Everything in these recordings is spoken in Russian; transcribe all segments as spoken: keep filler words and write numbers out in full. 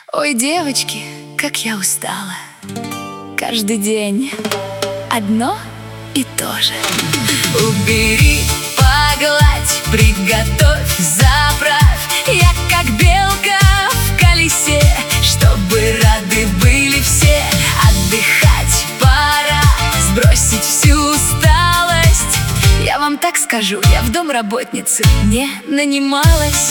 Ой, девочки, как я устала. Каждый день одно и то же. Убери, погладь, приготовь, заправь. Я как белка в колесе, чтобы рады были все. Отдыхать пора, сбросить всю усталость. Я вам так скажу, я в домработнице не нанималась.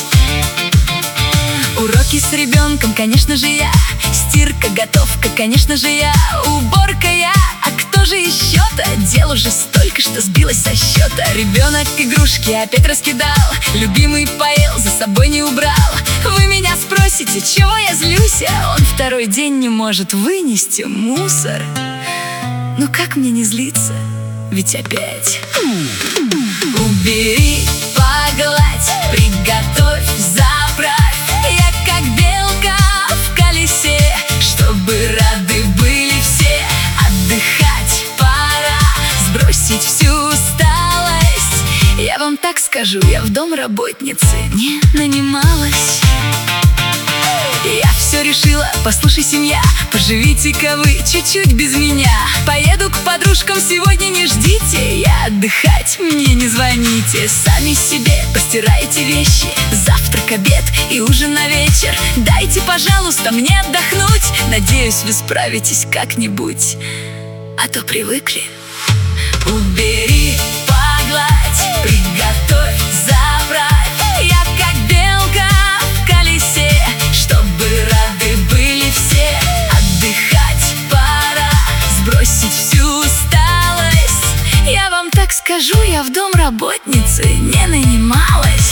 Уроки с ребенком, конечно же, я. Стирка, готовка, конечно же, я. Уборка я. А кто же еще-то? Дел уже столько, что сбилась со счета. Ребенок игрушки опять раскидал, любимый поел, за собой не убрал. Вы меня спросите, чего я злюсь? А он второй день не может вынести мусор. Ну как мне не злиться? Ведь опять. Убери, погладь, приготовь, заправь. Я как белка в колесе, чтобы рады были все. Отдыхать пора, сбросить всю усталость. Я вам так скажу, я в домработнице не нанималась. Я все решила, послушай, семья, поживите-ка вы чуть-чуть без меня. Поеду к подружкам, сегодня не ждите. Я отдыхать, мне не звоните. Сами себе постирайте вещи. Завтрак, обед и ужин на вечер. Дайте, пожалуйста, мне отдохнуть. Надеюсь, вы справитесь как-нибудь, а то привыкли. Убери, погладь, приготовь, заправь. Я как белка в колесе, чтобы рады были все. Отдыхать пора, сбросить всю усталость. Я вам так скажу, я в домработнице не нанималась.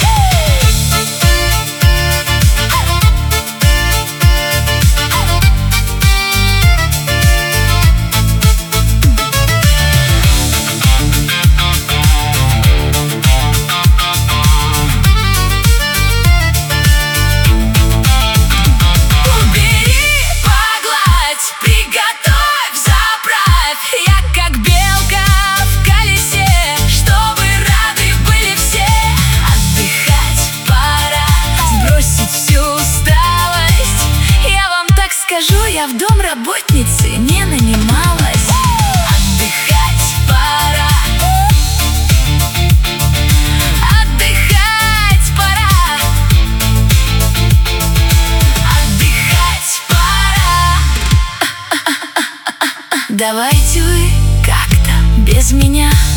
Скажу, я в домработнице не нанималась. Отдыхать пора. Отдыхать пора. Отдыхать пора. Давайте вы как-то без меня.